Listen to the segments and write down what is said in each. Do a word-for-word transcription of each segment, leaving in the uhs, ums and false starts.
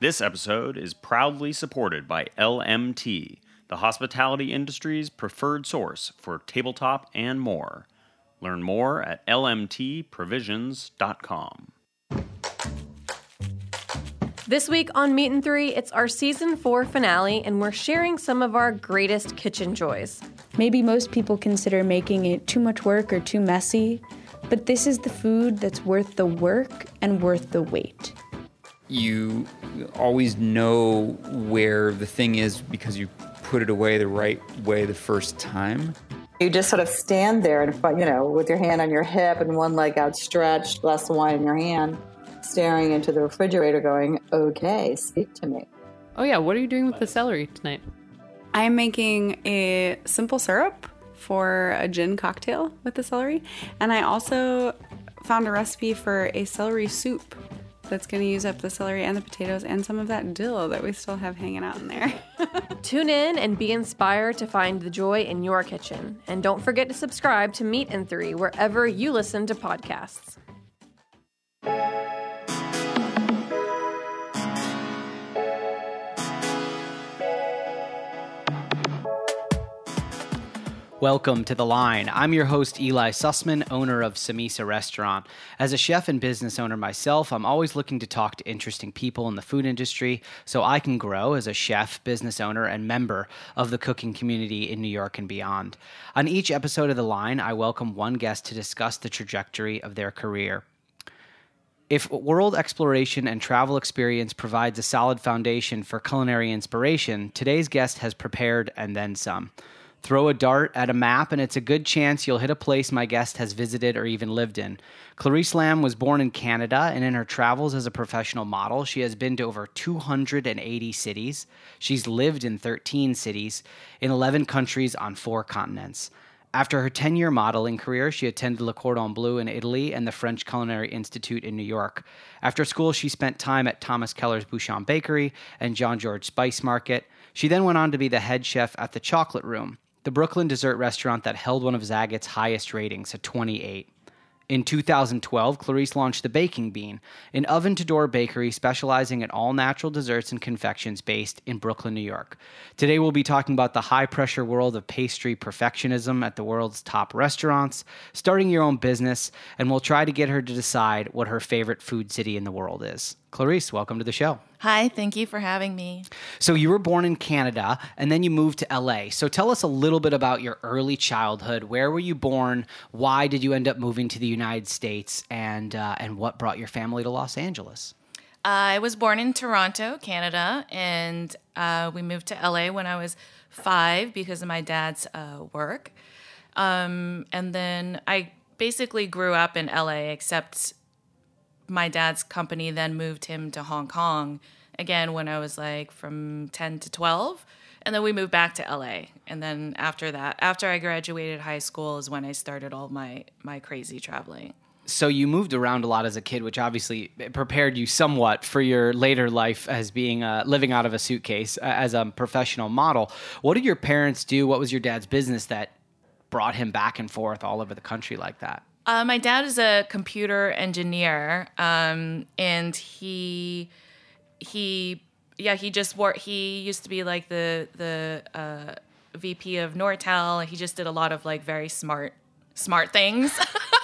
This episode is proudly supported by L M T, the hospitality industry's preferred source for tabletop and more. Learn more at L M T provisions dot com. This week on Meat and Three, it's our season four finale, and we're sharing some of our greatest kitchen joys. Maybe most people consider making it too much work or too messy, but this is the food that's worth the work and worth the wait. You always know where the thing is because you put it away the right way the first time. You just sort of stand there and, you know, with your hand on your hip and one leg outstretched, glass of wine in your hand, staring into the refrigerator going, okay, speak to me. Oh yeah, what are you doing with the celery tonight? I'm making a simple syrup for a gin cocktail with the celery. And I also found a recipe for a celery soup that's going to use up the celery and the potatoes and some of that dill that we still have hanging out in there. Tune in and be inspired to find the joy in your kitchen. And don't forget to subscribe to Meat and Three wherever you listen to podcasts. Welcome to The Line. I'm your host, Eli Sussman, owner of Samisa Restaurant. As a chef and business owner myself, I'm always looking to talk to interesting people in the food industry so I can grow as a chef, business owner, and member of the cooking community in New York and beyond. On each episode of The Line, I welcome one guest to discuss the trajectory of their career. If world exploration and travel experience provides a solid foundation for culinary inspiration, today's guest has prepared and then some. Throw a dart at a map, and it's a good chance you'll hit a place my guest has visited or even lived in. Clarice Lam was born in Canada, and in her travels as a professional model, she has been to over two hundred eighty cities. She's lived in thirteen cities, in eleven countries on four continents. After her ten-year modeling career, she attended Le Cordon Bleu in Italy and the French Culinary Institute in New York. After school, she spent time at Thomas Keller's Bouchon Bakery and Jean Georges Spice Market. She then went on to be the head chef at The Chocolate Room, the Brooklyn dessert restaurant that held one of Zagat's highest ratings, a twenty-eight. In two thousand twelve, Clarice launched The Baking Bean, an oven-to-door bakery specializing in all-natural desserts and confections based in Brooklyn, New York. Today, we'll be talking about the high-pressure world of pastry perfectionism at the world's top restaurants, starting your own business, and we'll try to get her to decide what her favorite food city in the world is. Clarice, welcome to the show. Hi, thank you for having me. So you were born in Canada, and then you moved to L A. So tell us a little bit about your early childhood. Where were you born? Why did you end up moving to the United States? And uh, and what brought your family to Los Angeles? I was born in Toronto, Canada, and uh, we moved to L A when I was five because of my dad's uh, work. Um, and then I basically grew up in L A, except my dad's company then moved him to Hong Kong again when I was like from ten to twelve. And then we moved back to L A. And then after that, after I graduated high school is when I started all my, my crazy traveling. So you moved around a lot as a kid, which obviously prepared you somewhat for your later life as being uh, living out of a suitcase uh, as a professional model. What did your parents do? What was your dad's business that brought him back and forth all over the country like that? Uh, my dad is a computer engineer, um, and he, he, yeah, he just wore, he used to be like the, the, uh, V P of Nortel. He just did a lot of like very smart, smart things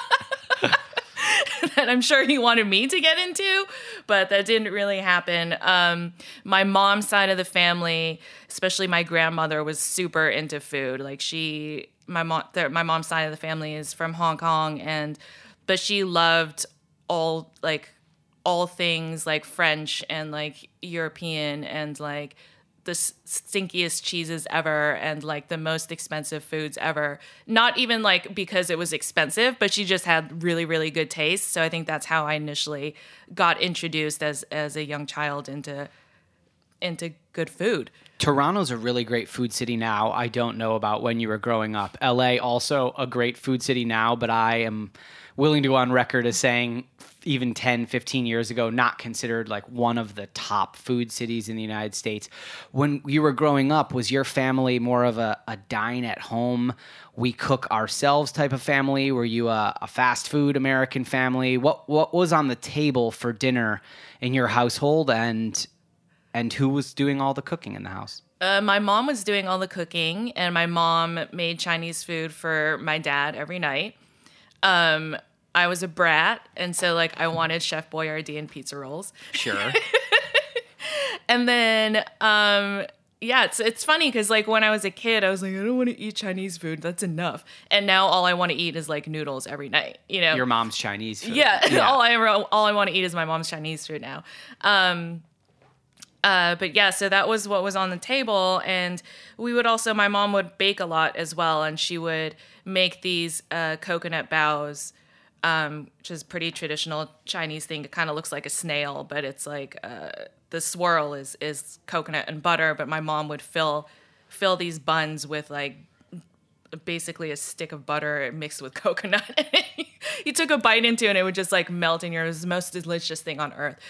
that I'm sure he wanted me to get into, but that didn't really happen. Um, my mom's side of the family, especially my grandmother, was super into food. Like she, My mom, my mom's side of the family is from Hong Kong, and but she loved all like all things like French and like European and like the stinkiest cheeses ever and like the most expensive foods ever. Not even like because it was expensive, but she just had really, really good taste. So I think that's how I initially got introduced as as a young child into into good food. Toronto's a really great food city now. I don't know about when you were growing up. L A also a great food city now, but I am willing to go on record as saying even ten, fifteen years ago, not considered like one of the top food cities in the United States. When you were growing up, was your family more of a, a dine at home, we cook ourselves type of family? Were you a, a fast food American family? What what was on the table for dinner in your household? And And who was doing all the cooking in the house? Uh, my mom was doing all the cooking, and my mom made Chinese food for my dad every night. Um, I was a brat, and so like I wanted Chef Boyardee and pizza rolls. Sure. And then, um, yeah, it's it's funny because like when I was a kid, I was like, I don't want to eat Chinese food. That's enough. And now all I want to eat is like noodles every night. You know, Your mom's Chinese food. Yeah, yeah. all I ever, all I want to eat is my mom's Chinese food now. Um, uh, but yeah, so that was what was on the table, and we would also, my mom would bake a lot as well, and she would make these uh, coconut bows, um, which is a pretty traditional Chinese thing. It kind of looks like a snail, but it's like uh, the swirl is is coconut and butter. But my mom would fill fill these buns with like basically a stick of butter mixed with coconut. You took a bite into it, and it would just like melt in your. It was the most delicious thing on earth.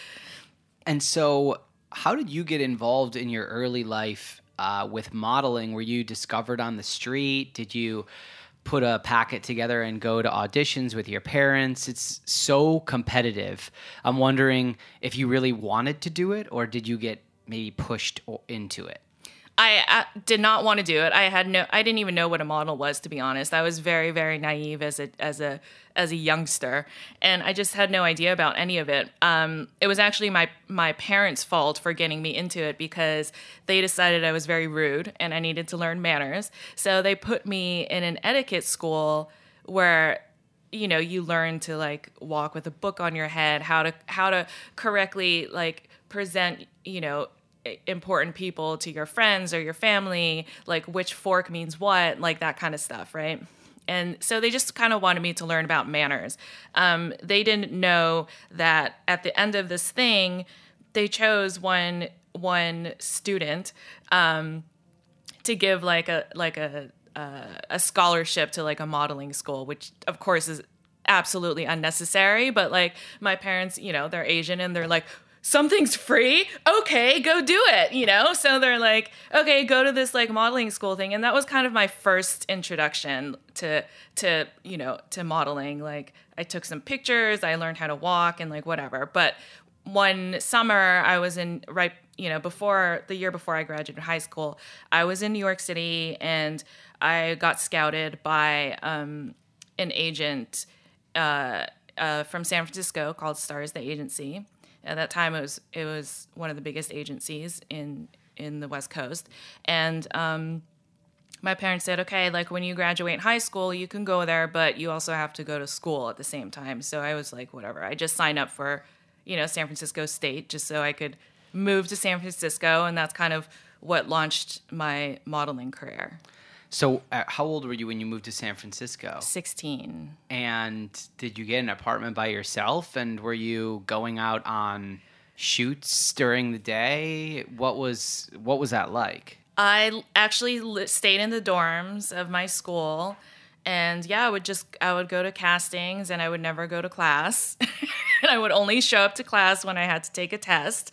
And so, how did you get involved in your early life uh, with modeling? Were you discovered on the street? Did you put a packet together and go to auditions with your parents? It's so competitive. I'm wondering if you really wanted to do it, or did you get maybe pushed o- into it? I uh, did not want to do it. I had no. I didn't even know what a model was, to be honest. I was very, very naive as a as a as a youngster, and I just had no idea about any of it. Um, it was actually my my parents' fault for getting me into it because they decided I was very rude and I needed to learn manners. So they put me in an etiquette school where, you know, you learn to like walk with a book on your head, how to how to correctly like present, you know, important people to your friends or your family, like which fork means what, like that kind of stuff, right? And so they just kind of wanted me to learn about manners. Um, they didn't know that at the end of this thing, they chose one one student um, to give like a like a uh, a scholarship to like a modeling school, which of course is absolutely unnecessary. But like my parents, you know, they're Asian and they're like, something's free, okay, go do it, you know? So they're like, okay, go to this like modeling school thing. And that was kind of my first introduction to, to, you know, to modeling. Like I took some pictures, I learned how to walk and like whatever. But one summer I was in, right, you know, before, the year before I graduated high school, I was in New York City and I got scouted by um, an agent uh, uh, from San Francisco called Stars the Agency. At that time, it was it was one of the biggest agencies in in the West Coast, and um, my parents said, "Okay, like when you graduate high school, you can go there, but you also have to go to school at the same time." So I was like, "Whatever." I just signed up for, you know, San Francisco State just so I could move to San Francisco, and that's kind of what launched my modeling career. So uh, how old were you when you moved to San Francisco? sixteen. And did you get an apartment by yourself? And were you going out on shoots during the day? What was what was that like? I actually li- stayed in the dorms of my school, and yeah, I would just I would go to castings, and I would never go to class, and I would only show up to class when I had to take a test,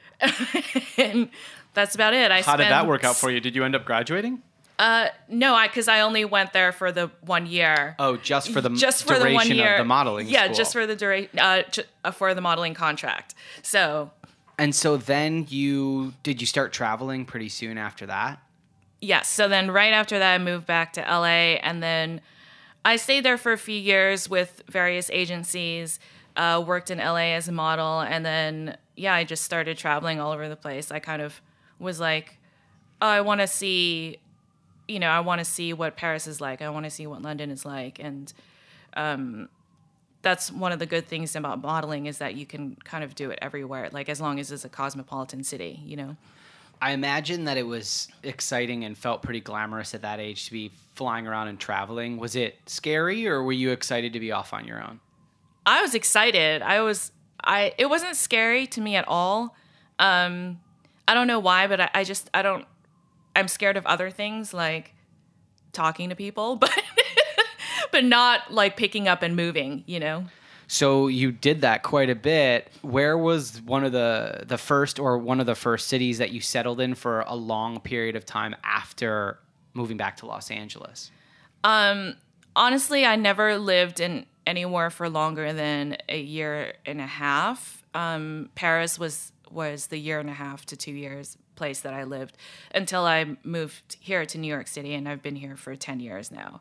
and that's about it. I How spent, did that work out for you? Did you end up graduating? Uh, no, I because I only went there for the one year. Oh, just for the just for duration the one year of the modeling Yeah, school. just for the duration uh, j- uh, for the modeling contract. So. And so then you did you start traveling pretty soon after that? Yes. So then right after that, I moved back to L A, and then I stayed there for a few years with various agencies, uh, worked in L A as a model, and then yeah, I just started traveling all over the place. I kind of was like, oh, I want to see. You know, I want to see what Paris is like. I want to see what London is like. And um, that's one of the good things about modeling is that you can kind of do it everywhere, like as long as it's a cosmopolitan city, you know? I imagine that it was exciting and felt pretty glamorous at that age to be flying around and traveling. Was it scary or were you excited to be off on your own? I was excited. I was, I, it wasn't scary to me at all. Um, I don't know why, but I, I just, I don't, I'm scared of other things like talking to people, but but not like picking up and moving, you know? So you did that quite a bit. Where was one of the, the first or one of the first cities that you settled in for a long period of time after moving back to Los Angeles? Um, honestly, I never lived in anywhere for longer than a year and a half. Um, Paris was was the year and a half to two years place that I lived until I moved here to New York City, and I've been here for ten years now.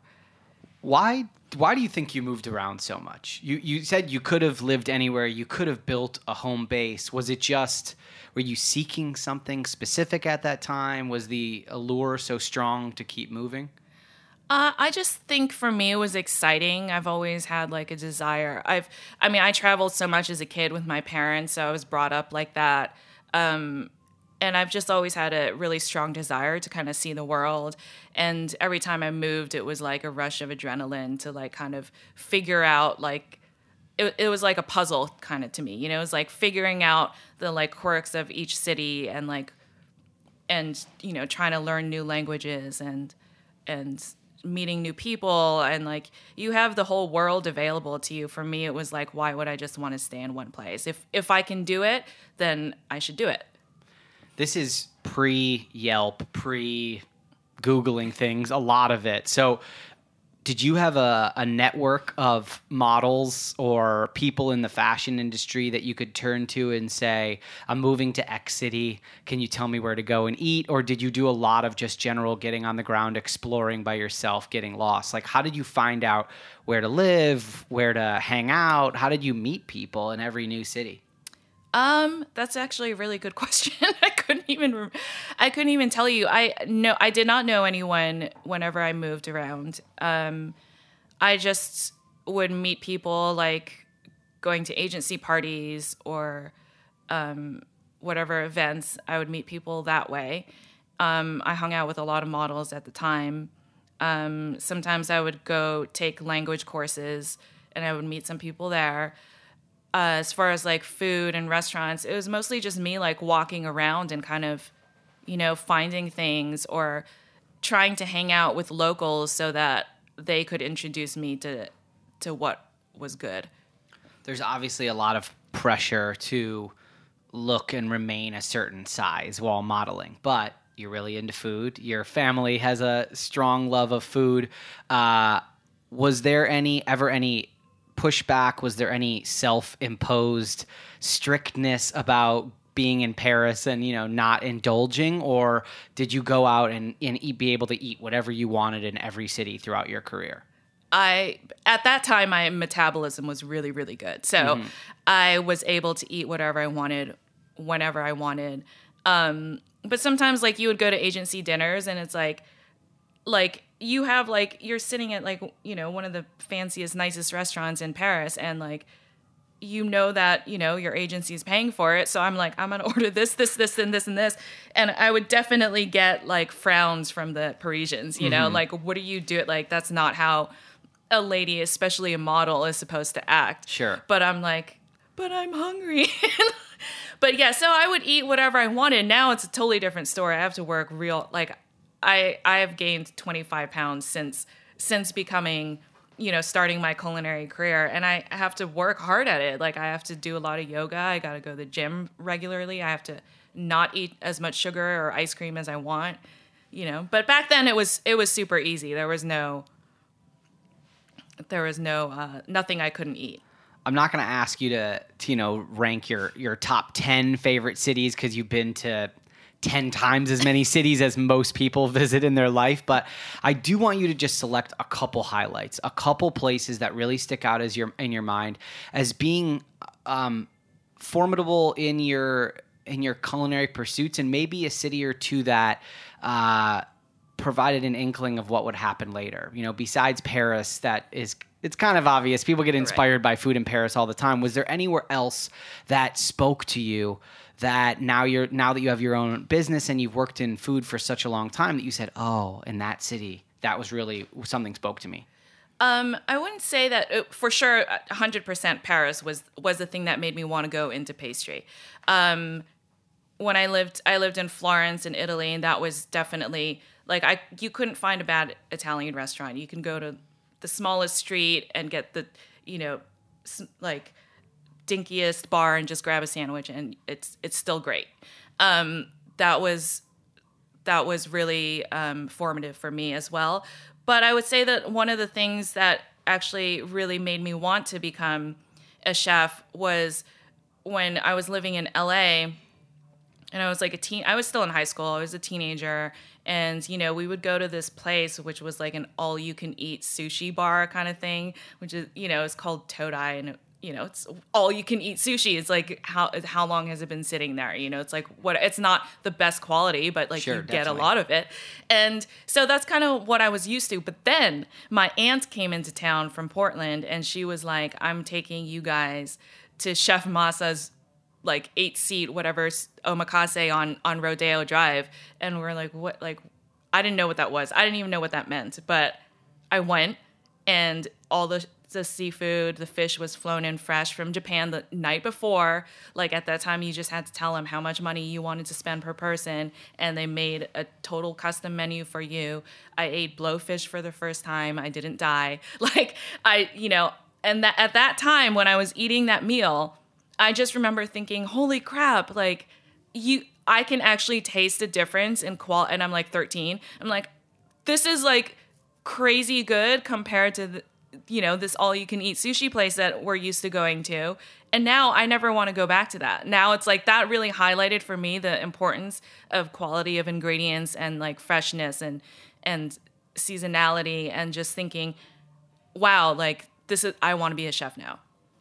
Why why do you think you moved around so much? You you said you could have lived anywhere, you could have built a home base. Was it just, were you seeking something specific at that time? Was the allure so strong to keep moving? Uh, I just think for me it was exciting. I've always had like a desire. I've, I mean, I traveled so much as a kid with my parents, so I was brought up like that. Um, and I've just always had a really strong desire to kind of see the world. And every time I moved, it was like a rush of adrenaline to like kind of figure out like, it, it was like a puzzle kind of to me, you know, it was like figuring out the like quirks of each city and like, and, you know, trying to learn new languages and, and, meeting new people, and like you have the whole world available to you. For me, it was like, why would I just want to stay in one place? If if I can do it, then I should do it. This is pre-Yelp, pre-Googling things, a lot of it. So did you have a, a network of models or people in the fashion industry that you could turn to and say, I'm moving to X city, can you tell me where to go and eat? Or did you do a lot of just general getting on the ground, exploring by yourself, getting lost? Like, how did you find out where to live, where to hang out? How did you meet people in every new city? Um, that's actually a really good question. I couldn't even, I couldn't even tell you. I no, I did not know anyone whenever I moved around. Um, I just would meet people like going to agency parties or, um, whatever events. I would meet people that way. Um, I hung out with a lot of models at the time. Um, sometimes I would go take language courses and I would meet some people there. Uh, as far as like food and restaurants, it was mostly just me like walking around and kind of, you know, finding things or trying to hang out with locals so that they could introduce me to to what was good. There's obviously a lot of pressure to look and remain a certain size while modeling, but you're really into food. Your family has a strong love of food. Uh, was there any ever any pushback? Was there any self-imposed strictness about being in Paris and, you know, not indulging? Or did you go out and, and eat, be able to eat whatever you wanted in every city throughout your career? I, at that time, my metabolism was really, really good. So mm-hmm. I was able to eat whatever I wanted, whenever I wanted. Um, but sometimes like you would go to agency dinners and it's like, like, you have like, you're sitting at like, you know, one of the fanciest, nicest restaurants in Paris and like, you know that, you know, your agency is paying for it. So I'm like, I'm going to order this, this, this, and this, and this. And I would definitely get like frowns from the Parisians, you know, mm-hmm. like, what do you do it? Like, that's not how a lady, especially a model, is supposed to act. Sure. But I'm like, but I'm hungry. But yeah, so I would eat whatever I wanted. Now it's a totally different story. I have to work real, like, I, I have gained twenty-five pounds since since becoming, you know, starting my culinary career. And I have to work hard at it. Like, I have to do a lot of yoga. I got to go to the gym regularly. I have to not eat as much sugar or ice cream as I want, you know. But back then it was it was super easy. There was no, there was no, uh, nothing I couldn't eat. I'm not going to ask you to, to, you know, rank your, your top ten favorite cities because you've been to ten times as many cities as most people visit in their life. But I do want you to just select a couple highlights, a couple places that really stick out as your in your mind as being um, formidable in your in your culinary pursuits, and maybe a city or two that uh, provided an inkling of what would happen later. You know, besides Paris, that is, it's kind of obvious. People get inspired right. by food in Paris all the time. Was there anywhere else that spoke to you that now you're now that you have your own business and you've worked in food for such a long time that you said, oh, in that city, that was really something spoke to me? Um, I wouldn't say that uh, for sure. one hundred percent Paris was was the thing that made me want to go into pastry. Um, when I lived, I lived in Florence in Italy, and that was definitely like I you couldn't find a bad Italian restaurant. You can go to the smallest street and get the, you know, like dinkiest bar and just grab a sandwich, and it's it's still great. Um, that was that was really um, formative for me as well. But I would say that one of the things that actually really made me want to become a chef was when I was living in L A. and I was like a teen. I was still in high school. I was a teenager, and you know, we would go to this place which was like an all-you-can-eat sushi bar kind of thing, which is, you know, it's called Todai, and you know, it's all you can eat sushi. It's like, how how long has it been sitting there? You know, it's like, what, it's not the best quality, but like, Sure, you get definitely. a lot of it. And so that's kind of what I was used to. But then my aunt came into town from Portland, and she was like, I'm taking you guys to Chef Masa's like eight seat, whatever, omakase on, on Rodeo Drive. And we're like, what? Like, I didn't know what that was. I didn't even know what that meant, but I went, and all the, the seafood, the fish was flown in fresh from Japan the night before. Like, at that time, you just had to tell them how much money you wanted to spend per person, and they made a total custom menu for you. I ate blowfish for the first time. I didn't die. Like, I, you know, and that at that time when I was eating that meal, I just remember thinking, holy crap, like, you, I can actually taste a difference in qual. And I'm like thirteen. I'm like, this is like crazy good compared to the, you know, this all-you-can-eat sushi place that we're used to going to. And now I never want to go back to that. Now it's like that really highlighted for me the importance of quality of ingredients and like freshness and and seasonality, and just thinking, wow, like this is, I want to be a chef now.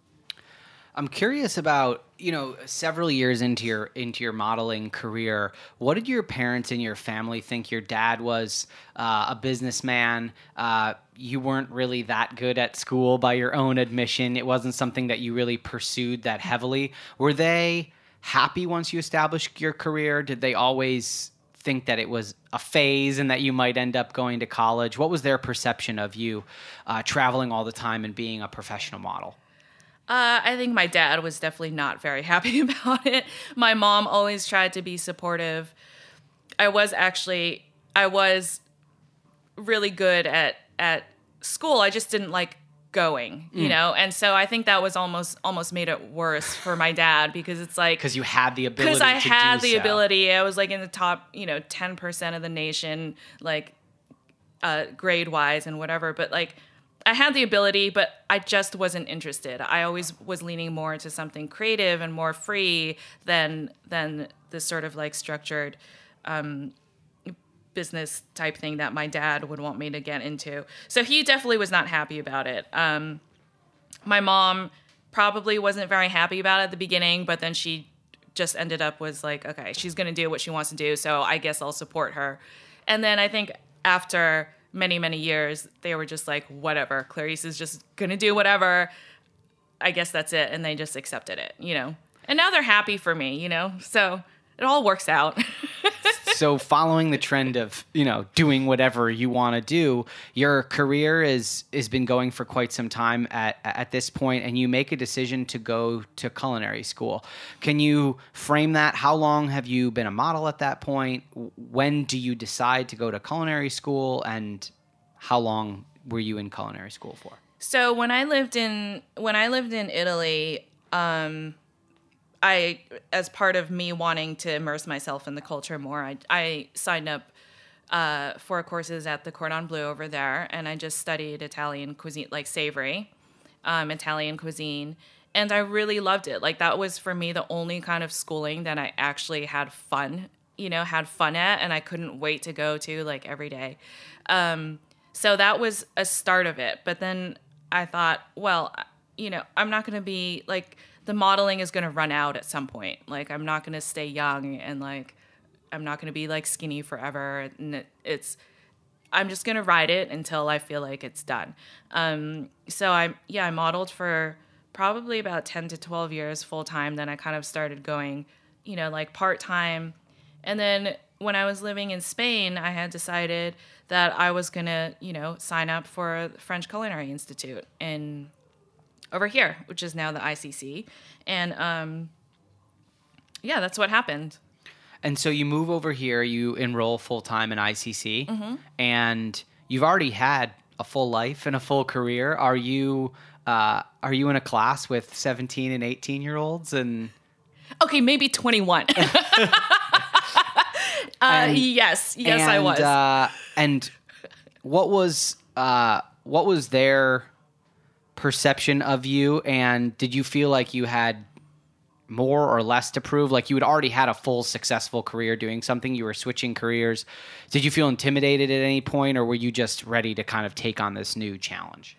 I'm curious about, you know, several years into your into your modeling career, what did your parents and your family think? Your dad was uh, a businessman. Uh, you weren't really that good at school by your own admission. It wasn't something that you really pursued that heavily. Were they happy once you established your career? Did they always think that it was a phase and that you might end up going to college? What was their perception of you uh, traveling all the time and being a professional model? Uh, I think my dad was definitely not very happy about it. My mom always tried to be supportive. I was actually, I was really good at, at school. I just didn't like going, you mm. know? And so I think that was almost, almost made it worse for my dad, because it's like, because you had the ability because I to had do the so. ability. I was like in the top, you know, ten percent of the nation, like uh, grade wise and whatever. But like, I had the ability, but I just wasn't interested. I always was leaning more into something creative and more free than than this sort of like structured um, business type thing that my dad would want me to get into. So he definitely was not happy about it. Um, my mom probably wasn't very happy about it at the beginning, but then she just ended up was like, okay, she's going to do what she wants to do, so I guess I'll support her. And then I think after many, many years, they were just like, whatever, Clarice is just going to do whatever. I guess that's it. And they just accepted it, you know? And now they're happy for me, you know? So it all works out. So following the trend of, you know, doing whatever you want to do, your career is has been going for quite some time at at this point, and you make a decision to go to culinary school. Can you frame that? How long have you been a model at that point? When do you decide to go to culinary school, and how long were you in culinary school for? So when I lived in when I lived in Italy, um, I, as part of me wanting to immerse myself in the culture more, I, I signed up uh, for courses at the Cordon Bleu over there, and I just studied Italian cuisine, like savory, um, Italian cuisine, and I really loved it. Like, that was, for me, the only kind of schooling that I actually had fun, you know, had fun at, and I couldn't wait to go to, like, every day. Um, so that was a start of it, but then I thought, well, you know, I'm not going to be, like, the modeling is going to run out at some point. Like, I'm not going to stay young, and like, I'm not going to be like skinny forever. And it, it's, I'm just going to ride it until I feel like it's done. Um, so I, yeah, I modeled for probably about ten to twelve years full time. Then I kind of started going, you know, like part time. And then when I was living in Spain, I had decided that I was going to, you know, sign up for the French Culinary Institute in over here, which is now the I C C. And um, yeah, that's what happened. And so you move over here, you enroll full-time in I C C, mm-hmm. and you've already had a full life and a full career. Are you uh, are you in a class with seventeen and eighteen year olds? And okay, maybe twenty-one. uh, and, yes, yes, and, I was. Uh, and what was uh, what was their perception of you, and did you feel like you had more or less to prove? Like, you had already had a full successful career doing something. You were switching careers. Did you feel intimidated at any point, or were you just ready to kind of take on this new challenge?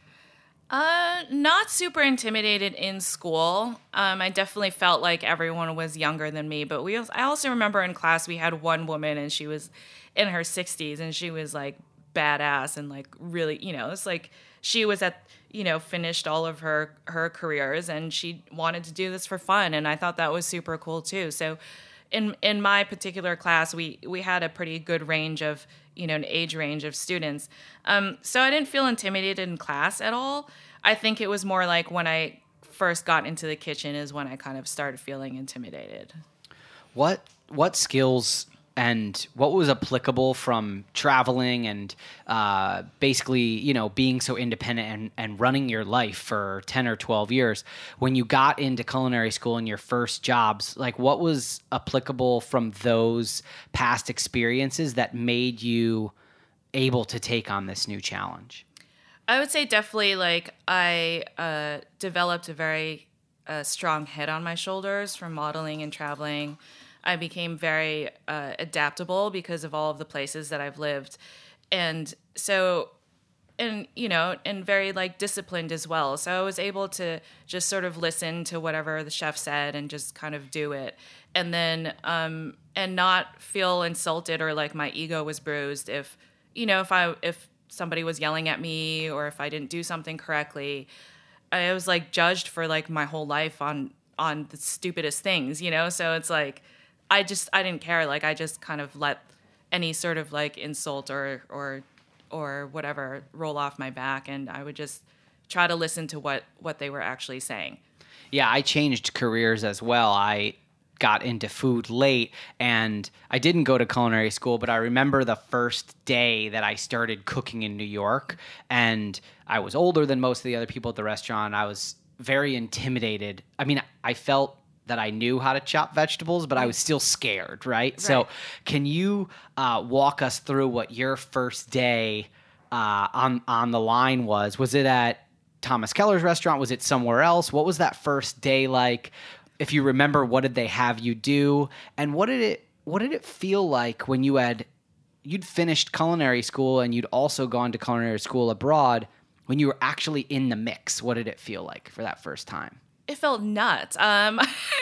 Uh, not super intimidated in school. Um, I definitely felt like everyone was younger than me, but we. I also remember in class we had one woman, and she was in her sixties, and she was like badass and like really, you know, it's like she was at, you know, finished all of her her careers, and she wanted to do this for fun, and I thought that was super cool too. So, in in my particular class, we we had a pretty good range of, you know, an age range of students. Um, so I didn't feel intimidated in class at all. I think it was more like when I first got into the kitchen is when I kind of started feeling intimidated. What what skills and what was applicable from traveling and uh, basically, you know, being so independent and, and running your life for ten or twelve years, when you got into culinary school and your first jobs, like what was applicable from those past experiences that made you able to take on this new challenge? I would say definitely like I uh, developed a very uh, strong head on my shoulders from modeling and traveling. I became very uh, adaptable because of all of the places that I've lived. And so, and, you know, and very like disciplined as well. So I was able to just sort of listen to whatever the chef said and just kind of do it. And then, um, and not feel insulted or like my ego was bruised if, you know, if I, if somebody was yelling at me or if I didn't do something correctly. I was like judged for like my whole life on, on the stupidest things, you know? So it's like, I just, I didn't care. Like, I just kind of let any sort of like insult or, or, or whatever roll off my back. And I would just try to listen to what, what they were actually saying. Yeah, I changed careers as well. I got into food late, and I didn't go to culinary school, but I remember the first day that I started cooking in New York, and I was older than most of the other people at the restaurant. I was very intimidated. I mean, I felt that I knew how to chop vegetables, but I was still scared, right? right. So can you uh, walk us through what your first day uh, on, on the line was? Was it at Thomas Keller's restaurant? Was it somewhere else? What was that first day like? If you remember, what did they have you do? And what did it what did it feel like when you had you'd finished culinary school and you'd also gone to culinary school abroad, when you were actually in the mix? What did it feel like for that first time? It felt nuts. Um,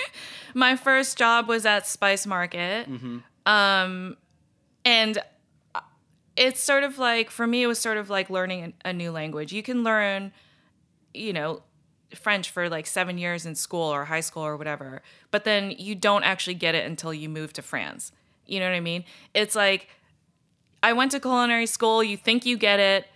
my first job was at Spice Market. Mm-hmm. Um, and it's sort of like, for me, it was sort of like learning a new language. You can learn, you know, French for like seven years in school or high school or whatever, but then you don't actually get it until you move to France. You know what I mean? It's like, I went to culinary school, you think you get it,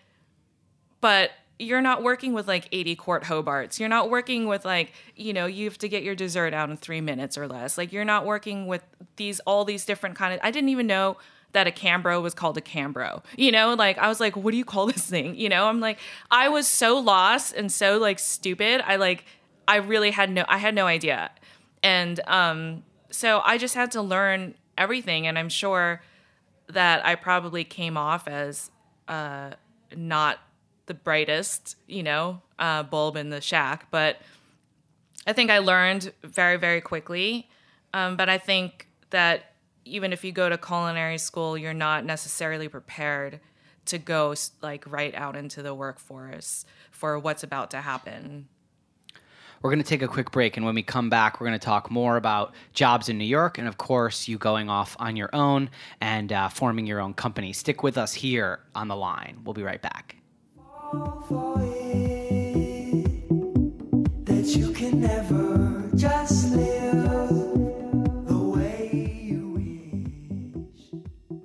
but you're not working with like eighty quart Hobarts. You're not working with like, you know, you have to get your dessert out in three minutes or less. Like, you're not working with these, all these different kind of, I didn't even know that a Cambro was called a Cambro, you know, like I was like, what do you call this thing? You know, I'm like, I was so lost and so like stupid. I like, I really had no, I had no idea. And um, so I just had to learn everything. And I'm sure that I probably came off as uh, not the brightest, you know, uh, bulb in the shack, but I think I learned very, very quickly. Um, but I think that even if you go to culinary school, you're not necessarily prepared to go like right out into the workforce for what's about to happen. We're going to take a quick break, and when we come back, we're going to talk more about jobs in New York and, of course, you going off on your own and uh, forming your own company. Stick with us here on The Line. We'll be right back. For it, that you can never just live the way you wish.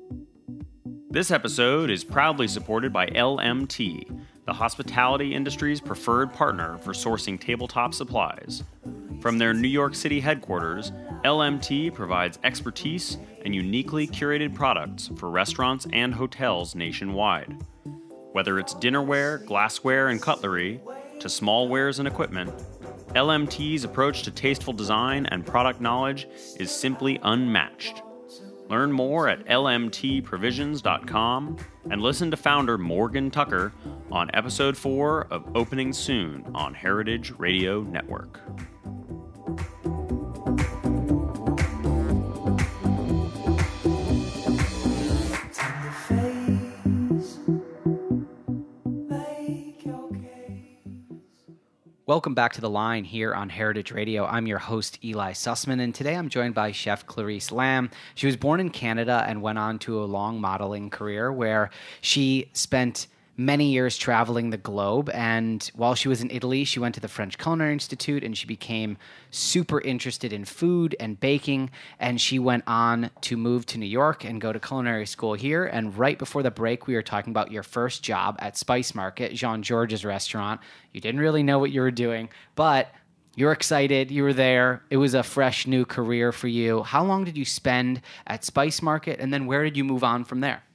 This episode is proudly supported by L M T, the hospitality industry's preferred partner for sourcing tabletop supplies. From their New York City headquarters, L M T provides expertise and uniquely curated products for restaurants and hotels nationwide. Whether it's dinnerware, glassware, and cutlery, to small wares and equipment, L M T's approach to tasteful design and product knowledge is simply unmatched. Learn more at L M T provisions dot com and listen to founder Morgan Tucker on episode four of Opening Soon on Heritage Radio Network. Welcome back to The Line here on Heritage Radio. I'm your host, Eli Sussman, and today I'm joined by Chef Clarice Lamb. She was born in Canada and went on to a long modeling career where she spent many years traveling the globe. And while she was in Italy, she went to the French Culinary Institute and she became super interested in food and baking. And she went on to move to New York and go to culinary school here. And right before the break, we were talking about your first job at Spice Market, Jean-Georges restaurant. You didn't really know what you were doing, but you're excited. You were there. It was a fresh new career for you. How long did you spend at Spice Market? And then where did you move on from there?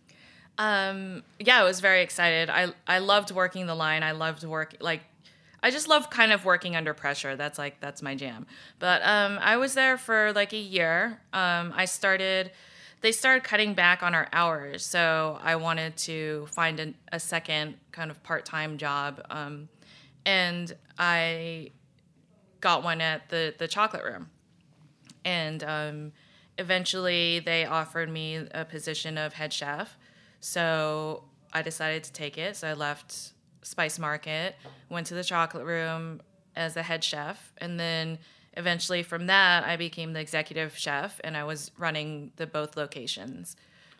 Um, yeah, I was very excited. I I loved working the line. I loved work like I just love kind of working under pressure. That's like that's my jam. But um, I was there for like a year. Um, I started. They started cutting back on our hours, so I wanted to find an, a second kind of part-time job, um, and I got one at the the Chocolate Room, and um, eventually they offered me a position of head chef. So I decided to take it. So I left Spice Market, went to the Chocolate Room as the head chef, and then eventually from that, I became the executive chef, and I was running the both locations.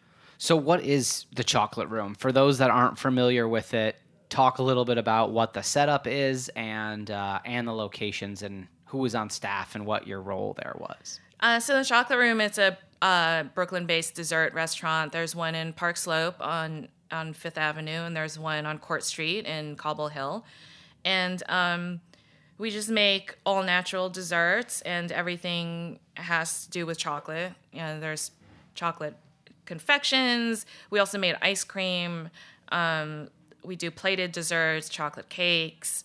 So what is the Chocolate Room? For those that aren't familiar with it, talk a little bit about what the setup is and uh, and the locations and who was on staff and what your role there was. Uh, so the Chocolate Room, it's a uh, Brooklyn-based dessert restaurant. There's one in Park Slope on, on Fifth Avenue, and there's one on Court Street in Cobble Hill. And um, we just make all-natural desserts, and everything has to do with chocolate. You know, there's chocolate confections. We also made ice cream. Um, we do plated desserts, chocolate cakes,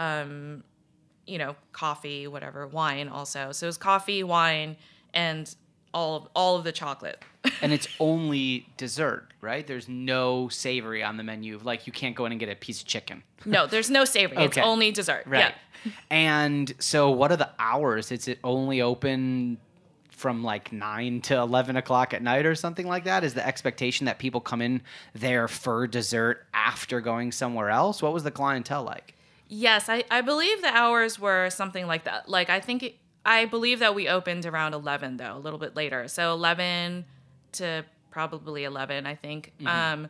um, you know, coffee, whatever, wine also. So it's coffee, wine, and all of, all of the chocolate. And it's only dessert, right? There's no savory on the menu. Like, you can't go in and get a piece of chicken. No, there's no savory. It's Okay. only dessert. Right. Yeah. And so what are the hours? Is it only open from like nine to eleven o'clock at night or something like that? Is the expectation that people come in there for dessert after going somewhere else? What was the clientele like? Yes, I, I believe the hours were something like that. Like, I think, it, I believe that we opened around eleven, though, a little bit later. So eleven to probably eleven, I think. Mm-hmm. Um,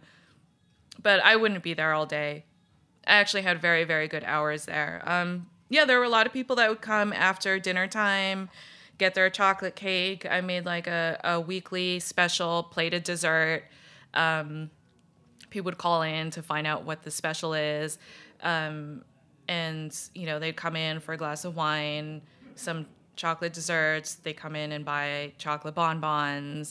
but I wouldn't be there all day. I actually had very, very good hours there. Um, yeah, there were a lot of people that would come after dinner time, get their chocolate cake. I made like a, a weekly special plated dessert. Um, people would call in to find out what the special is. Um, and, you know, they'd come in for a glass of wine, some chocolate desserts. They come in and buy chocolate bonbons,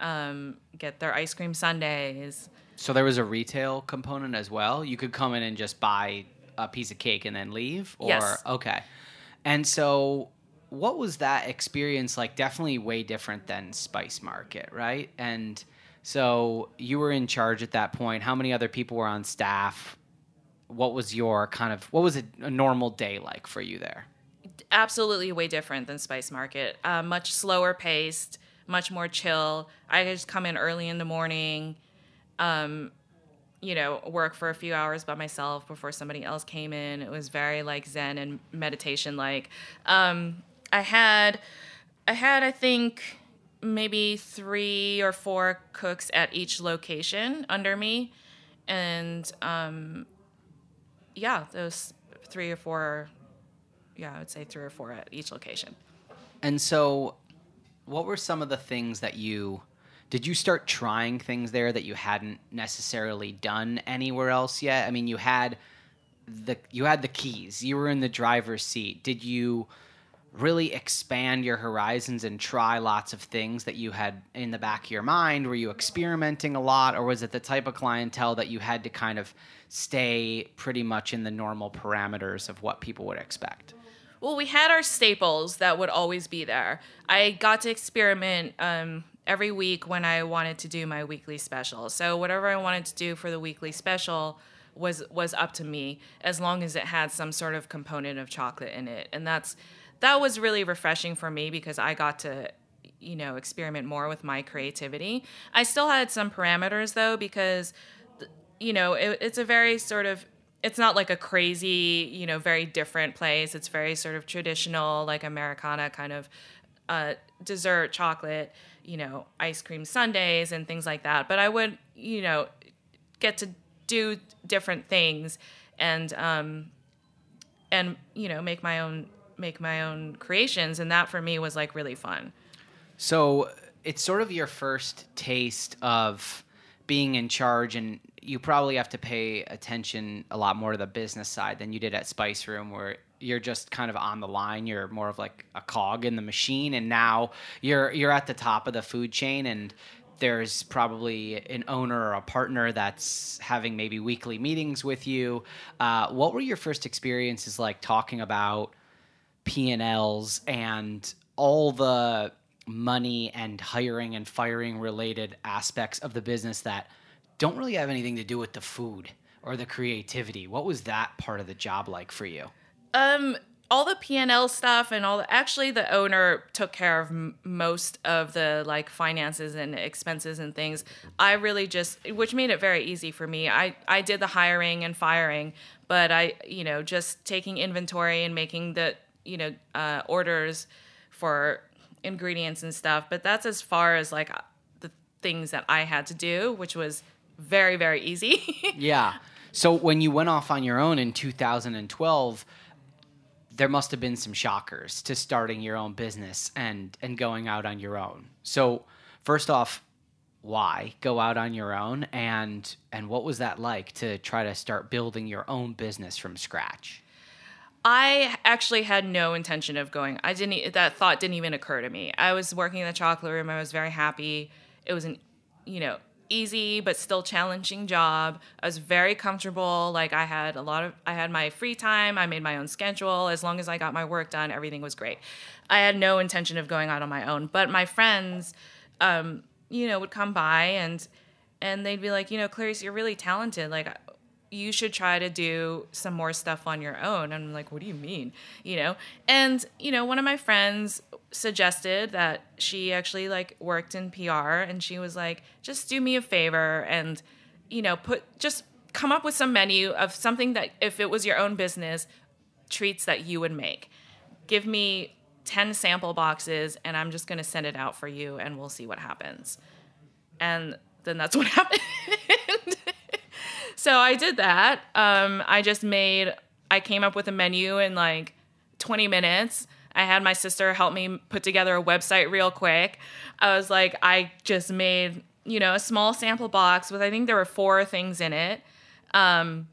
um, get their ice cream sundaes. So there was a retail component as well? You could come in and just buy a piece of cake and then leave? Or, yes. Okay. And so what was that experience like? Definitely way different than Spice Market, right? And so you were in charge at that point. How many other people were on staff? What was your kind of, what was a, a normal day like for you there? Absolutely way different than Spice Market. Uh, much slower paced, much more chill. I could just come in early in the morning, um, you know, work for a few hours by myself before somebody else came in. It was very like Zen and meditation like. Um, I had, I had, I think, maybe three or four cooks at each location under me. And, um, yeah, those three or four, yeah, I would say three or four at each location. And so what were some of the things that you, did you start trying things there that you hadn't necessarily done anywhere else yet? I mean, you had the, you had the keys, you were in the driver's seat. Did you really expand your horizons and try lots of things that you had in the back of your mind? Were you experimenting a lot, or was it the type of clientele that you had to kind of stay pretty much in the normal parameters of what people would expect? Well, we had our staples that would always be there. I got to experiment um, every week when I wanted to do my weekly special. So whatever I wanted to do for the weekly special was was up to me, as long as it had some sort of component of chocolate in it. And that's that was really refreshing for me, because I got to, you know, experiment more with my creativity. I still had some parameters though, because, you know, it, it's a very sort of it's not like a crazy, you know, very different place. It's very sort of traditional, like Americana kind of uh, dessert, chocolate, you know, ice cream sundaes and things like that. But I would, you know, get to do different things and, um, and, you know, make my own, make my own creations. And that for me was like really fun. So it's sort of your first taste of being in charge, and you probably have to pay attention a lot more to the business side than you did at Spice Room, where you're just kind of on the line. You're more of like a cog in the machine, and now you're you're at the top of the food chain, and there's probably an owner or a partner that's having maybe weekly meetings with you. Uh, what were your first experiences like talking about P and L's and all the money and hiring and firing related aspects of the business that don't really have anything to do with the food or the creativity? What was that part of the job like for you? Um, all the P and L stuff and all the, actually the owner took care of m- most of the like finances and expenses and things. I really just, which made it very easy for me. I, I did the hiring and firing, but I, you know, just taking inventory and making the, you know, uh, orders for ingredients and stuff. But that's as far as like the things that I had to do, which was very, very easy. Yeah. So when you went off on your own in two thousand twelve, there must have been some shockers to starting your own business and, and going out on your own. So first off, why go out on your own? And, and what was that like to try to start building your own business from scratch? I actually had no intention of going. I didn't, that thought didn't even occur to me. I was working in the chocolate room. I was very happy. It was an, you know, easy but still challenging job. I was very comfortable. Like I had a lot of, I had my free time. I made my own schedule. As long as I got my work done, everything was great. I had no intention of going out on my own. But my friends, um, you know, would come by and and they'd be like, you know, Clarice, you're really talented. Like you should try to do some more stuff on your own. And I'm like, what do you mean? You know? And, you know, one of my friends suggested that she actually like worked in P R, and she was like, just do me a favor and, you know, put, just come up with some menu of something that if it was your own business, treats that you would make. Give me ten sample boxes and I'm just going to send it out for you and we'll see what happens. And then that's what happened. So I did that. Um, I just made, I came up with a menu in like twenty minutes. I had my sister help me put together a website real quick. I was like, I just made, you know, a small sample box with, I think there were four things in it. Um,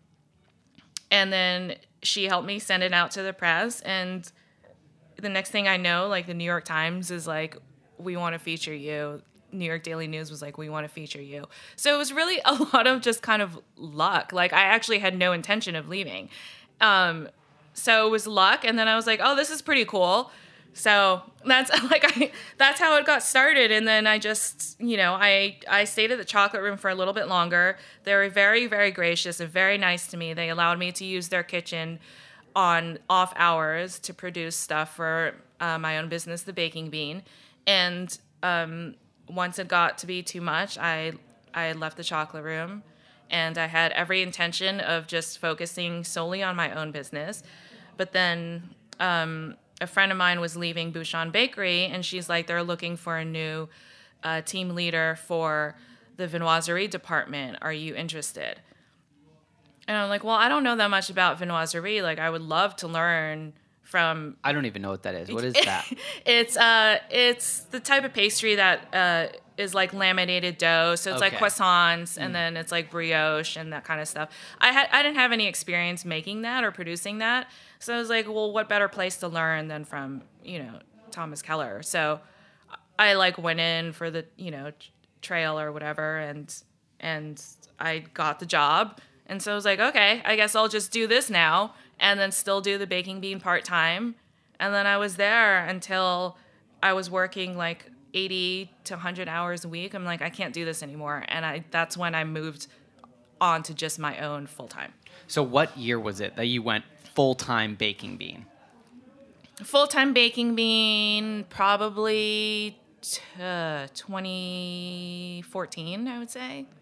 and then she helped me send it out to the press. And the next thing I know, like the New York Times is like, we want to feature you. New York Daily News was like, we want to feature you. So it was really a lot of just kind of luck. Like I actually had no intention of leaving. Um, so it was luck. And then I was like, oh, this is pretty cool. So that's like, I, that's how it got started. And then I just, you know, I, I stayed at the chocolate room for a little bit longer. They were very, very gracious and very nice to me. They allowed me to use their kitchen on off hours to produce stuff for uh, my own business, The Baking Bean. And, um, once it got to be too much, I I left the chocolate room, and I had every intention of just focusing solely on my own business. But then um, a friend of mine was leaving Bouchon Bakery, and she's like, they're looking for a new uh, team leader for the viennoiserie department. Are you interested? And I'm like, well, I don't know that much about viennoiserie. Like, I would love to learn from. I don't even know what that is. What is that? it's uh, it's the type of pastry that uh, is like laminated dough. So it's Okay. like croissants, and Mm. then it's like brioche and that kind of stuff. I had I didn't have any experience making that or producing that, so I was like, well, what better place to learn than from you know Thomas Keller? So I like went in for the you know t- trail or whatever, and and I got the job. And so I was like, okay, I guess I'll just do this now and then still do the Baking Bean part-time. And then I was there until I was working like eighty to one hundred hours a week. I'm like, I can't do this anymore. And I that's when I moved on to just my own full-time. So what year was it that you went full-time Baking Bean? Full-time Baking Bean, probably t- uh, twenty fourteen, I would say.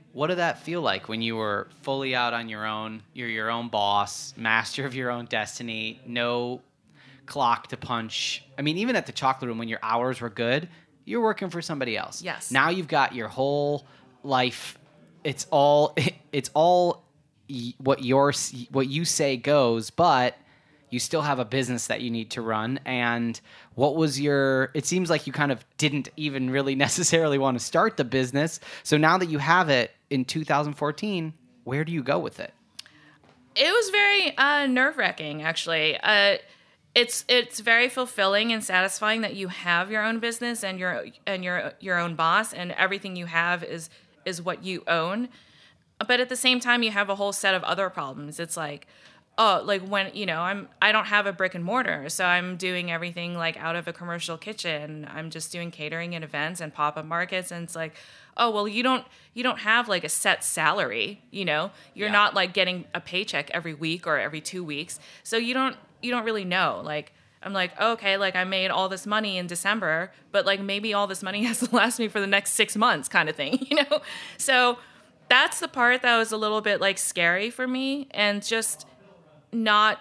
What did that feel like when you were fully out on your own? You're your own boss, master of your own destiny, no clock to punch. I mean, even at the chocolate room, when your hours were good, you're working for somebody else. Yes. Now you've got your whole life. It's all, it's all what your, what you say goes, but you still have a business that you need to run. And what was your, it seems like you kind of didn't even really necessarily want to start the business. So now that you have it in two thousand fourteen, where do you go with it? It was very uh, nerve-wracking, actually. Uh, it's it's very fulfilling and satisfying that you have your own business and your and your your own boss, and everything you have is is what you own. But at the same time, you have a whole set of other problems. It's like, oh, like when, you know, I'm, I don't have a brick and mortar, so I'm doing everything like out of a commercial kitchen. I'm just doing catering and events and pop-up markets. And it's like, oh, well, you don't, you don't have like a set salary, you know, you're Yeah. not like getting a paycheck every week or every two weeks. So you don't, you don't really know. Like, I'm like, okay, like I made all this money in December, but like maybe all this money has to last me for the next six months kind of thing, you know? So that's the part that was a little bit like scary for me, and just not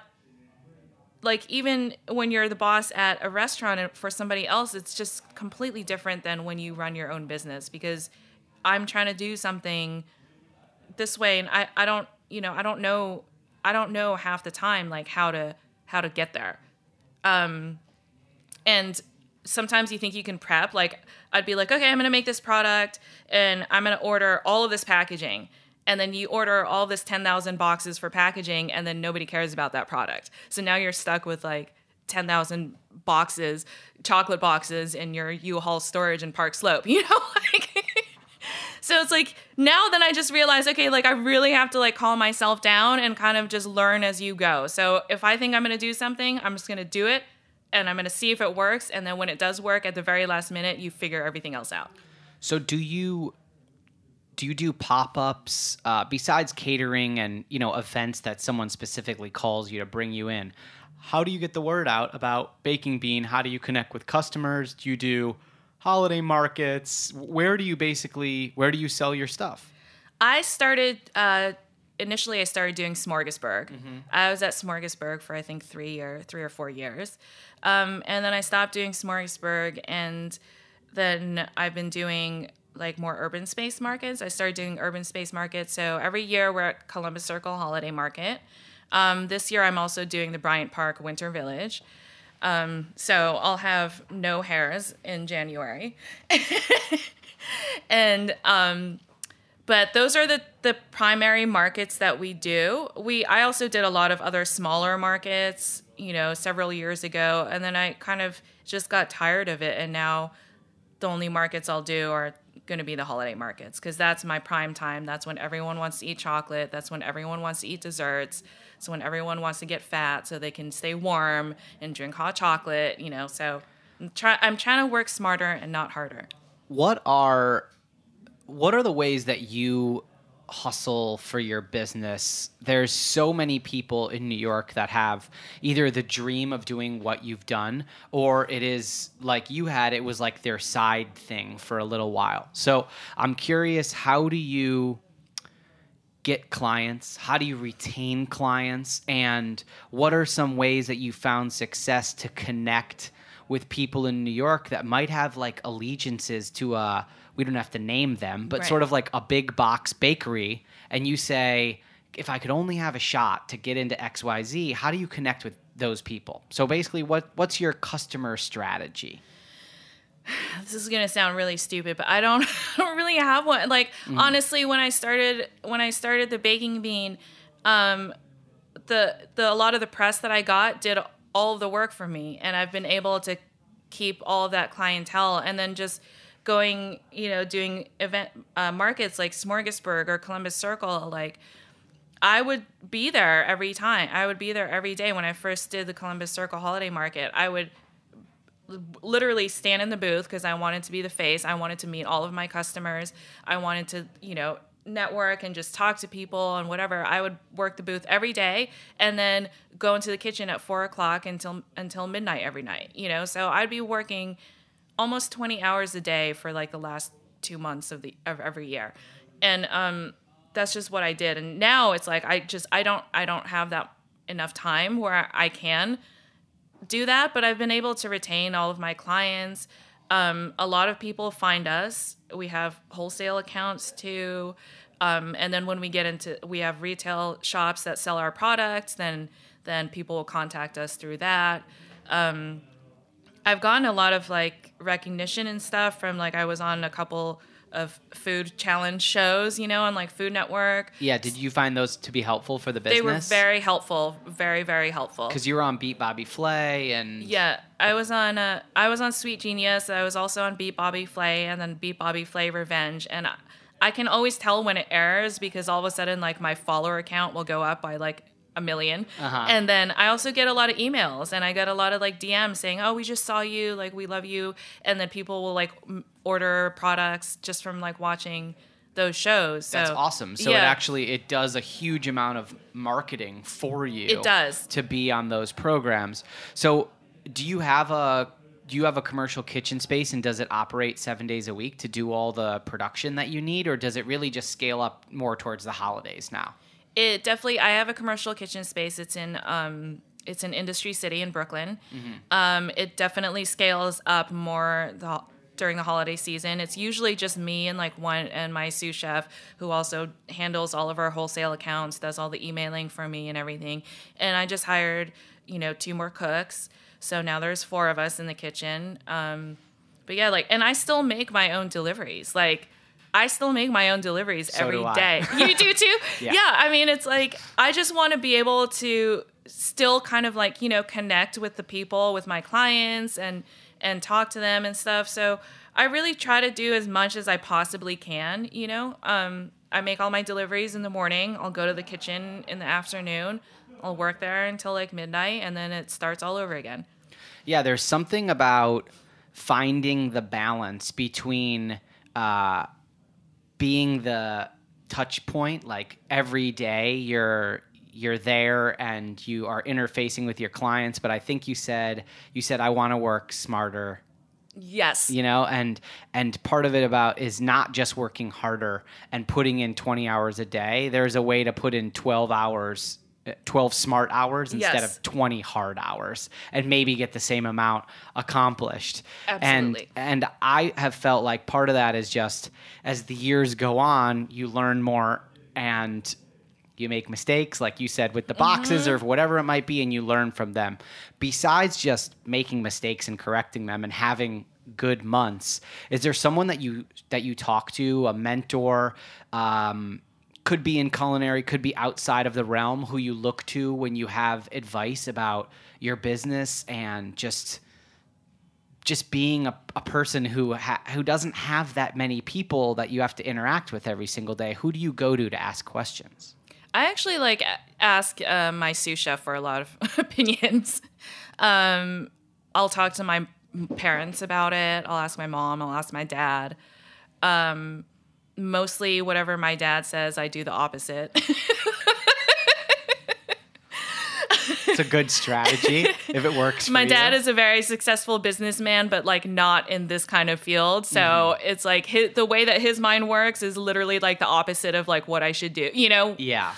like, even when you're the boss at a restaurant and for somebody else, it's just completely different than when you run your own business, because I'm trying to do something this way, and I, I don't, you know, I don't know, I don't know half the time, like how to, how to get there. Um, and sometimes you think you can prep, like I'd be like, okay, I'm going to make this product and I'm going to order all of this packaging. And then you order all this ten thousand boxes for packaging, and then nobody cares about that product. So now you're stuck with like ten thousand boxes, chocolate boxes in your U-Haul storage in Park Slope, you know? Like, so it's like, now then I just realized, okay, like I really have to like calm myself down and kind of just learn as you go. So if I think I'm going to do something, I'm just going to do it, and I'm going to see if it works. And then when it does work, at the very last minute, you figure everything else out. So do you... Do you do pop-ups uh, besides catering and, you know, events that someone specifically calls you to bring you in? How do you get the word out about Baking Bean? How do you connect with customers? Do you do holiday markets? Where do you basically, where do you sell your stuff? I started, uh, initially I started doing Smorgasburg. Mm-hmm. I was at Smorgasburg for I think three year, three or four years. Um, and then I stopped doing Smorgasburg, and then I've been doing like more urban space markets. I started doing urban space markets. So every year we're at Columbus Circle Holiday Market. Um, this year I'm also doing the Bryant Park Winter Village. Um, so I'll have no hairs in January. and, um, but those are the, the primary markets that we do. We, I also did a lot of other smaller markets, you know, several years ago. And then I kind of just got tired of it. And now the only markets I'll do are going to be the holiday markets, because that's my prime time. That's when everyone wants to eat chocolate. That's when everyone wants to eat desserts. It's when everyone wants to get fat so they can stay warm and drink hot chocolate, you know. So I'm, try- I'm trying to work smarter and not harder. What are what are the ways that you hustle for your business? There's so many people in New York that have either the dream of doing what you've done, or it is like you had, it was like their side thing for a little while. So I'm curious, how do you get clients? How do you retain clients? And what are some ways that you found success to connect with people in New York that might have like allegiances to a, we don't have to name them, but Right. sort of like a big box bakery, and you say, if I could only have a shot to get into X Y Z, how do you connect with those people? So basically, what what's your customer strategy? This is going to sound really stupid, but I don't, I don't really have one. Like, mm. honestly, when I started, when I started the Baking Bean, um, the, the, a lot of the press that I got did all of the work for me. And I've been able to keep all of that clientele, and then just going, you know, doing event uh, markets like Smorgasburg or Columbus Circle. Like, I would be there every time. I would be there every day. When I first did the Columbus Circle Holiday Market, I would literally stand in the booth because I wanted to be the face. I wanted to meet all of my customers. I wanted to, you know, network and just talk to people and whatever. I would work the booth every day, and then go into the kitchen at four o'clock until until midnight every night, you know? So I'd be working almost twenty hours a day for like the last two months of the of every year. and um, that's just what I did. And now it's like I just I don't I don't have that enough time where I can do that, but I've been able to retain all of my clients. Um, a lot of people find us. We have wholesale accounts too. Um, and then when we get into, we have retail shops that sell our products, then then people will contact us through that. Um, I've gotten a lot of like recognition and stuff from like I was on a couple of food challenge shows, you know, on like Food Network. Yeah, did you find those to be helpful for the business? They were very helpful, very very helpful. Because you were on Beat Bobby Flay and yeah, I was on uh, I was on Sweet Genius. I was also on Beat Bobby Flay and then Beat Bobby Flay Revenge. And I, I can always tell when it airs because all of a sudden like my follower count will go up by like a million. Uh-huh. And then I also get a lot of emails and I get a lot of like D Ms saying, oh, we just saw you, like we love you. And then people will like m- order products just from like watching those shows. So, that's awesome. So yeah. it actually, it does a huge amount of marketing for you. It does. To be on those programs. So do you have a, do you have a commercial kitchen space and does it operate seven days a week to do all the production that you need? Or does it really just scale up more towards the holidays now? It definitely, I have a commercial kitchen space. It's in, um, it's in Industry City in Brooklyn. Mm-hmm. Um, it definitely scales up more the, during the holiday season. It's usually just me and like one, and my sous chef who also handles all of our wholesale accounts, does all the emailing for me and everything. And I just hired, you know, two more cooks. So now there's four of us in the kitchen. Um, but yeah, like, and I still make my own deliveries. Like, I still make my own deliveries So every do I. day. You do too? Yeah. Yeah. I mean, it's like, I just want to be able to still kind of like, you know, connect with the people, with my clients and, and talk to them and stuff. So I really try to do as much as I possibly can, you know. Um, I make all my deliveries in the morning. I'll go to the kitchen in the afternoon. I'll work there until like midnight and then it starts all over again. Yeah, there's something about finding the balance between uh, being the touch point, like every day you're you're there and you are interfacing with your clients. But I think you said you said I want to work smarter. Yes. You know, and and part of it about is not just working harder and putting in twenty hours a day. There's a way to put in twelve hours, twelve smart hours instead Yes. of twenty hard hours and maybe get the same amount accomplished. Absolutely. And and I have felt like part of that is just as the years go on, you learn more and you make mistakes, like you said, with the boxes Mm-hmm. or whatever it might be, and you learn from them. Besides just making mistakes and correcting them and having good months, is there someone that you that you talk to, a mentor, um, could be in culinary, could be outside of the realm, who you look to when you have advice about your business and just just being a, a person who ha- who doesn't have that many people that you have to interact with every single day? Who do you go to to ask questions? I actually like ask uh, my sous chef for a lot of opinions. Um, I'll talk to my parents about it. I'll ask my mom. I'll ask my dad. Um, mostly whatever my dad says, I do the opposite. It's a good strategy if it works for My you. dad is a very successful businessman, but like not in this kind of field. So Mm-hmm. it's like his, the way that his mind works is literally like the opposite of like what I should do, you know? Yeah.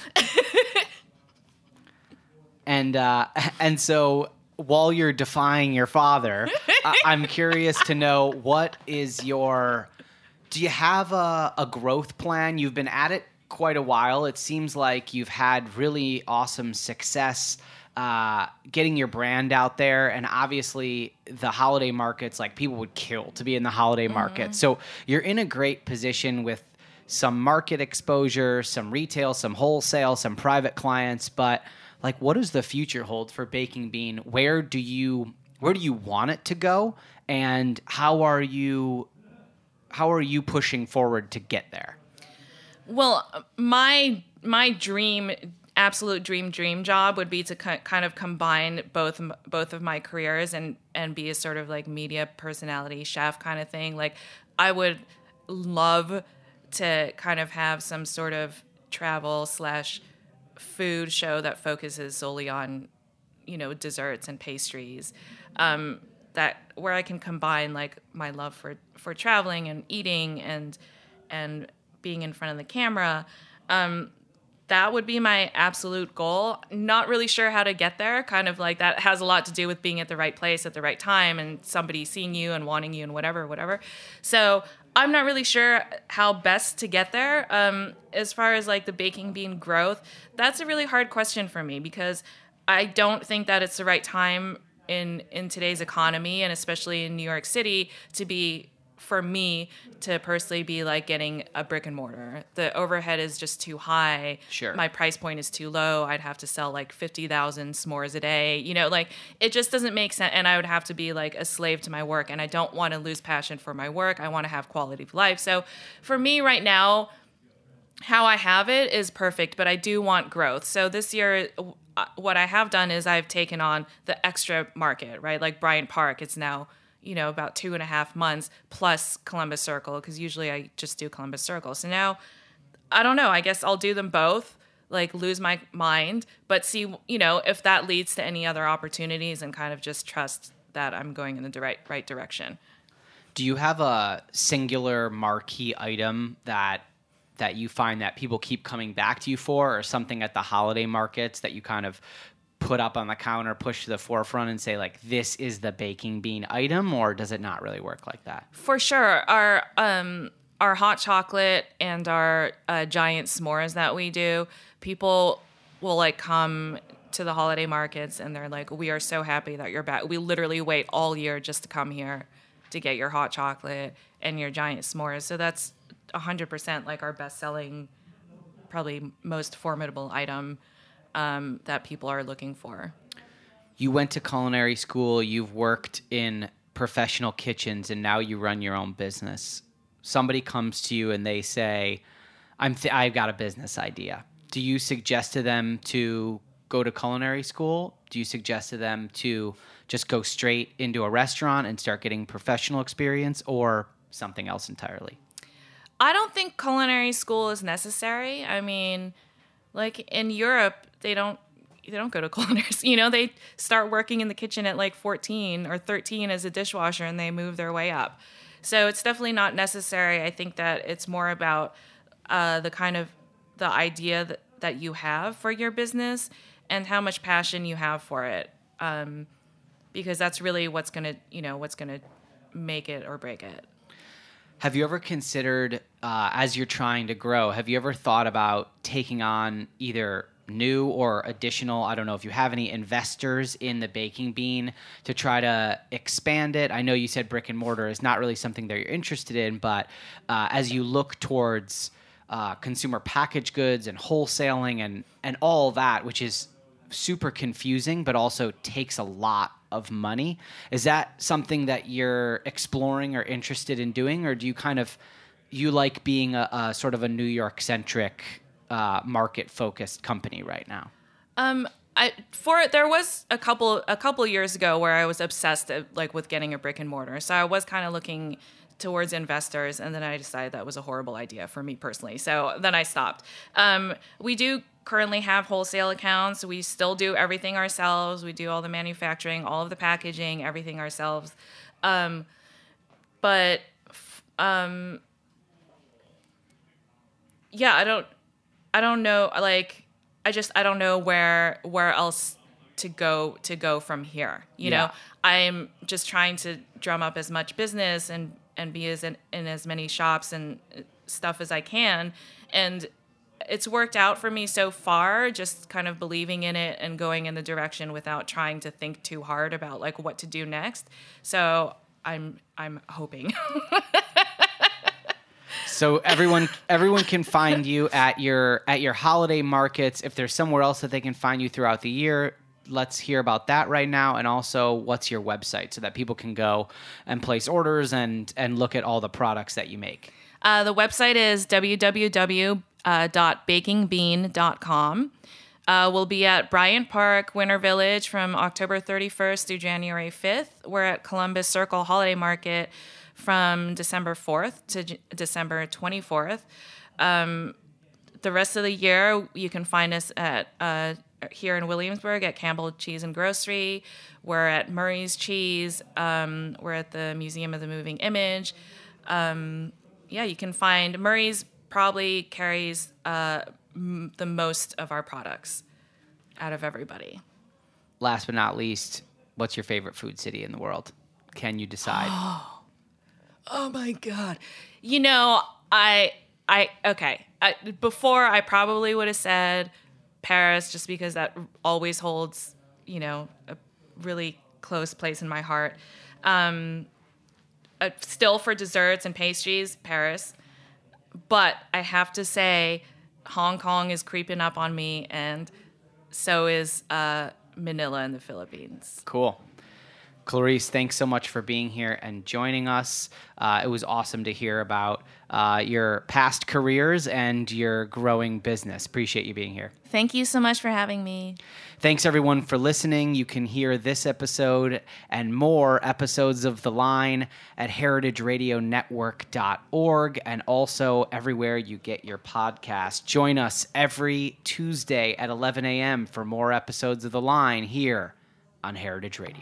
and uh, and so while you're defying your father, I- I'm curious to know, what is your, do you have a, a growth plan? You've been at it quite a while. It seems like you've had really awesome success uh, getting your brand out there. And obviously the holiday markets, like people would kill to be in the holiday market. So you're in a great position with some market exposure, some retail, some wholesale, some private clients. But like, what does the future hold for Baking Bean? Where do you, where do you want it to go? And how are you, how are you pushing forward to get there? Well, my my dream, absolute dream, dream job would be to ki- kind of combine both m- both of my careers and and be a sort of like media personality, chef kind of thing. Like, I would love to kind of have some sort of travel slash food show that focuses solely on, you know, desserts and pastries. Um, that where I can combine like my love for for traveling and eating and and being in front of the camera. Um, that would be my absolute goal. Not really sure how to get there. Kind of like that has a lot to do with being at the right place at the right time and somebody seeing you and wanting you and whatever, whatever. So I'm not really sure how best to get there. Um, as far as like the baking bean growth, that's a really hard question for me because I don't think that it's the right time in in today's economy, and especially in New York City, to be, for me, to personally be like getting a brick and mortar. The overhead is just too high. Sure. My price point is too low. I'd have to sell like fifty thousand s'mores a day. You know, like it just doesn't make sense. And I would have to be like a slave to my work. And I don't want to lose passion for my work. I want to have quality of life. So for me right now, how I have it is perfect, but I do want growth. So this year, what I have done is I've taken on the extra market, right? Like Bryant Park, it's now, you know, about two and a half months plus Columbus Circle, because usually I just do Columbus Circle. So now, I don't know, I guess I'll do them both, like lose my mind, but see, you know, if that leads to any other opportunities and kind of just trust that I'm going in the right, right direction. Do you have a singular marquee item that that you find that people keep coming back to you for, or something at the holiday markets that you kind of put up on the counter, push to the forefront and say like, this is the baking bean item, or does it not really work like that? For sure. Our, um, our hot chocolate and our uh, giant s'mores that we do, people will like come to the holiday markets and they're like, we are so happy that you're back. We literally wait all year just to come here to get your hot chocolate and your giant s'mores. So that's one hundred percent like our best-selling, probably most formidable item um, that people are looking for. You went to culinary school, you've worked in professional kitchens, and now you run your own business. Somebody comes to you and they say, I'm th- I've got a business idea. Do you suggest to them to go to culinary school? Do you suggest to them to just go straight into a restaurant and start getting professional experience, or something else entirely? I don't think culinary school is necessary. I mean, like in Europe, they don't they don't go to culinary. You know, they start working in the kitchen at like fourteen or thirteen as a dishwasher, and they move their way up. So it's definitely not necessary. I think that it's more about uh, the kind of the idea that, that you have for your business and how much passion you have for it, um, because that's really what's gonna you know what's gonna make it or break it. Have you ever considered, uh, as you're trying to grow, have you ever thought about taking on either new or additional, I don't know if you have any investors in the baking bean to try to expand it? I know you said brick and mortar is not really something that you're interested in, but uh, as you look towards uh, consumer packaged goods and wholesaling and, and all that, which is super confusing, but also takes a lot of money. Is that something that you're exploring or interested in doing, or do you kind of, you like being a, a sort of a New York centric uh, market focused company right now? Um, I for there was a couple a couple years ago where I was obsessed uh, like with getting a brick and mortar. So I was kind of looking towards investors, and then I decided that was a horrible idea for me personally. So then I stopped. Um, we do currently have wholesale accounts. We still do everything ourselves. We do all the manufacturing, all of the packaging, everything ourselves. Um, but um, yeah, I don't, I don't know. Like, I just, I don't know where, where else to go, to go from here. You Yeah. know, I'm just trying to drum up as much business and, and be as in, in as many shops and stuff as I can. And it's worked out for me so far, just kind of believing in it and going in the direction without trying to think too hard about like what to do next. So I'm I'm hoping. So everyone everyone can find you at your at your holiday markets. If there's somewhere else that they can find you throughout the year, let's hear about that right now. And also, what's your website so that people can go and place orders and and look at all the products that you make? Uh, the website is w w w dot baking bean dot com. Uh, we'll be at Bryant Park, Winter Village from October thirty-first through January fifth. We're at Columbus Circle Holiday Market from December fourth to J- December twenty-fourth. Um, the rest of the year, you can find us at uh, here in Williamsburg at Campbell Cheese and Grocery. We're at Murray's Cheese. Um, we're at the Museum of the Moving Image. Um, yeah, you can find Murray's probably carries uh, m- the most of our products out of everybody. Last but not least, what's your favorite food city in the world? Can you decide? Oh my God. You know, I, I, okay. I, before I probably would have said Paris just because that always holds, you know, a really close place in my heart. Um, uh, still for desserts and pastries, Paris. But I have to say Hong Kong is creeping up on me, and so is uh, Manila in the Philippines. Cool. Clarice, thanks so much for being here and joining us. Uh, it was awesome to hear about uh, your past careers and your growing business. Appreciate you being here. Thank you so much for having me. Thanks, everyone, for listening. You can hear this episode and more episodes of The Line at heritage radio network dot org and also everywhere you get your podcast. Join us every Tuesday at eleven a.m. for more episodes of The Line here on Heritage Radio.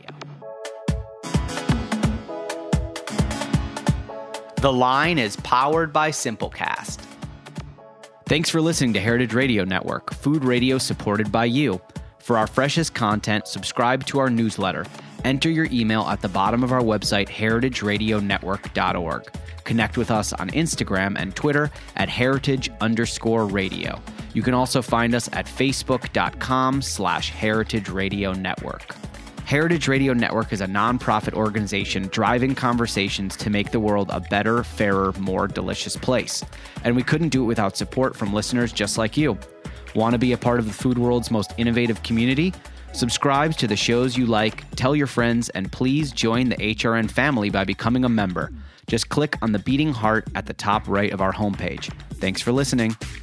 The Line is powered by Simplecast. Thanks for listening to Heritage Radio Network, food radio supported by you. For our freshest content, subscribe to our newsletter. Enter your email at the bottom of our website, heritage radio network dot org. Connect with us on Instagram and Twitter at heritage underscore radio. You can also find us at facebook.com slash heritage radio network. Heritage Radio Network is a nonprofit organization driving conversations to make the world a better, fairer, more delicious place. And we couldn't do it without support from listeners just like you. Want to be a part of the food world's most innovative community? Subscribe to the shows you like, tell your friends, and please join the H R N family by becoming a member. Just click on the beating heart at the top right of our homepage. Thanks for listening.